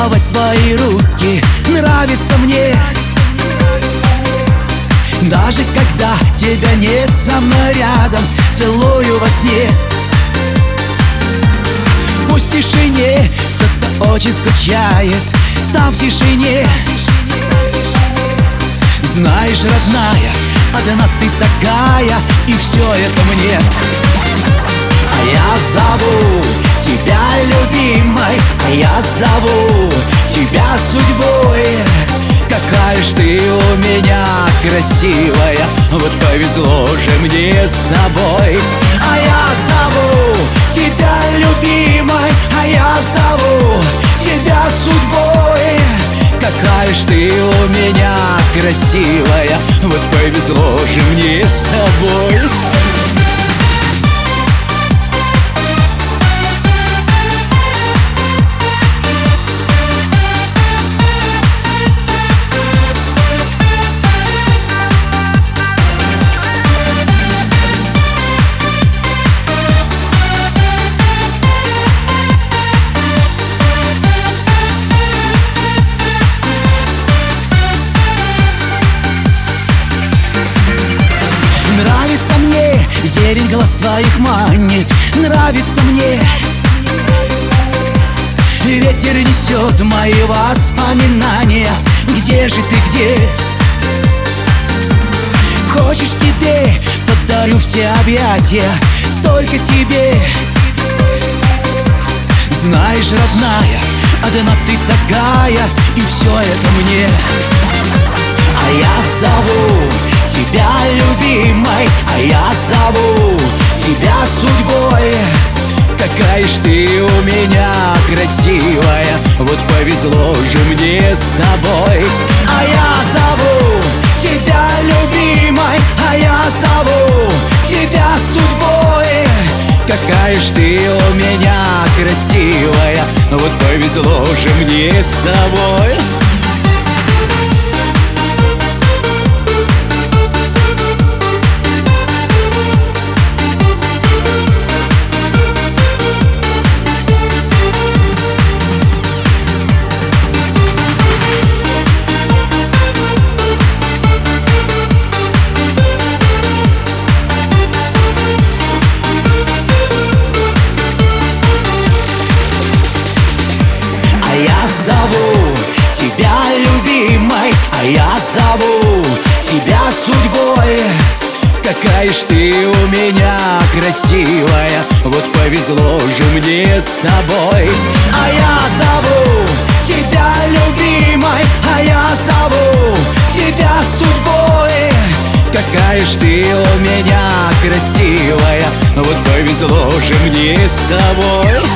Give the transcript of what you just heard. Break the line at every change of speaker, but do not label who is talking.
целовать твои руки нравится мне. Даже когда тебя нет со мной рядом, целую во сне. Пусть в тишине кто-то очень скучает, там в тишине. Знаешь, родная, одна ты такая, и все это мне. А я зову тебя любимой, а я зову тебя судьбой. Какая ж ты у меня красивая, вот повезло же мне с тобой. А я зову тебя любимой, а я зову тебя судьбой. Какая ж ты у меня красивая, вот повезло же мне с тобой. Нравится мне, зелень глаз твоих манит, нравится мне. Ветер несет мои воспоминания. Где же ты, где? Хочешь, тебе подарю все объятия, только тебе. Знаешь, родная, одна ты такая, и все это мне. А я зову тебя любимой, а я зову тебя судьбой. Какая ж ты у меня красивая, вот повезло же мне с тобой. А я зову тебя любимой, а я зову тебя судьбой. Какая ж ты у меня красивая, вот повезло же мне с тобой. Я зову тебя любимой, а я зову тебя судьбой. Какая ж ты у меня красивая, вот повезло же мне с тобой. А я зову тебя любимой, а я зову тебя судьбой. Какая ж ты у меня красивая, вот повезло же мне с тобой.